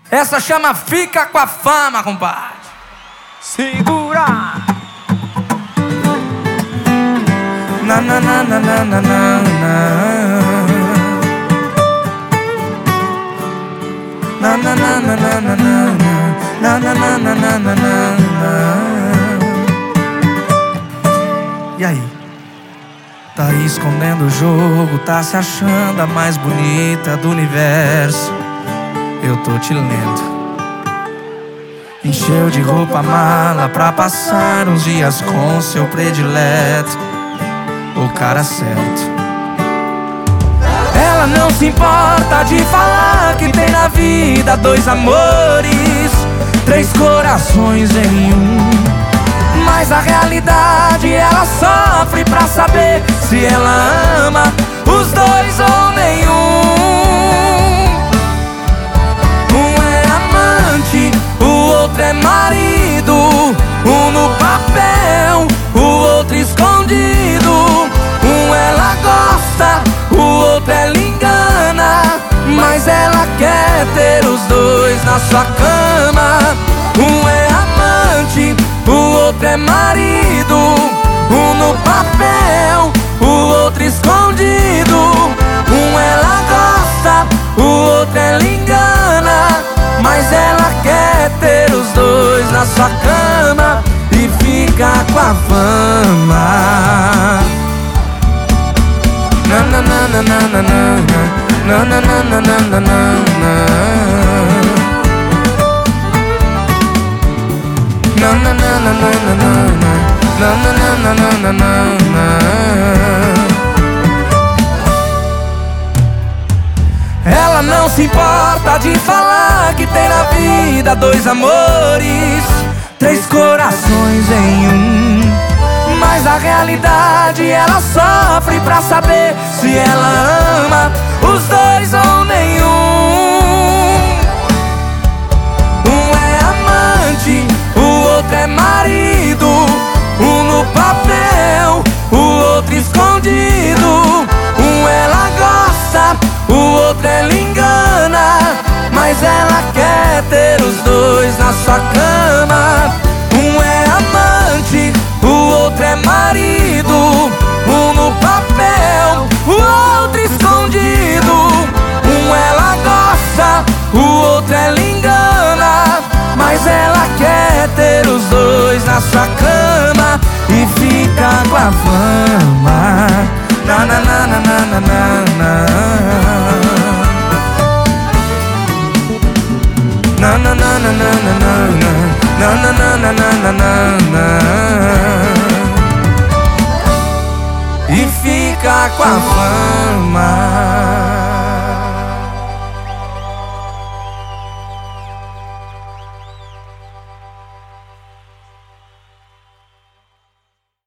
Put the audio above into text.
Essa chama Fica com a Fama, compadre. Segura! Na na na na na na na na na na na na na na na na na na na. E aí? Tá aí escondendo o jogo, tá se achando a mais bonita do universo. Eu tô te lendo. Encheu de roupa a mala pra passar uns dias com seu predileto, o cara certo. Ela não se importa de falar que tem na vida dois amores, três corações em um. Mas a realidade ela sofre pra saber se ela ama os dois ou nenhum. Um é amante, o outro é marido, um no papel, o outro escondido. Um ela gosta, o outro ela engana, mas ela quer ter os dois na sua cama. Um é amante, o outro é marido, um no papel, o outro escondido. Um ela gosta, o outro ela engana, mas ela quer ter os dois na sua cama e fica com a fama. Na na na na na na na na na na na na. Na na na na na na na na na na na. Ela não se importa de falar que tem na vida dois amores, três corações em um. Mas a realidade ela sofre pra saber se ela ama os dois ou nenhum. Um é amante, o outro é marido, um no papel, o outro escondido. Um ela gosta, o outro ela engana, mas ela quer ter os dois na sua cama. Um é amante, o outro é marido, um no papel, o outro escondido. Um ela gosta, o outro ela engana, mas ela quer ter os dois na sua cama e fica com a fama. Na na na na na na na. Na na na na na na na na na na na na. E fica com a fama.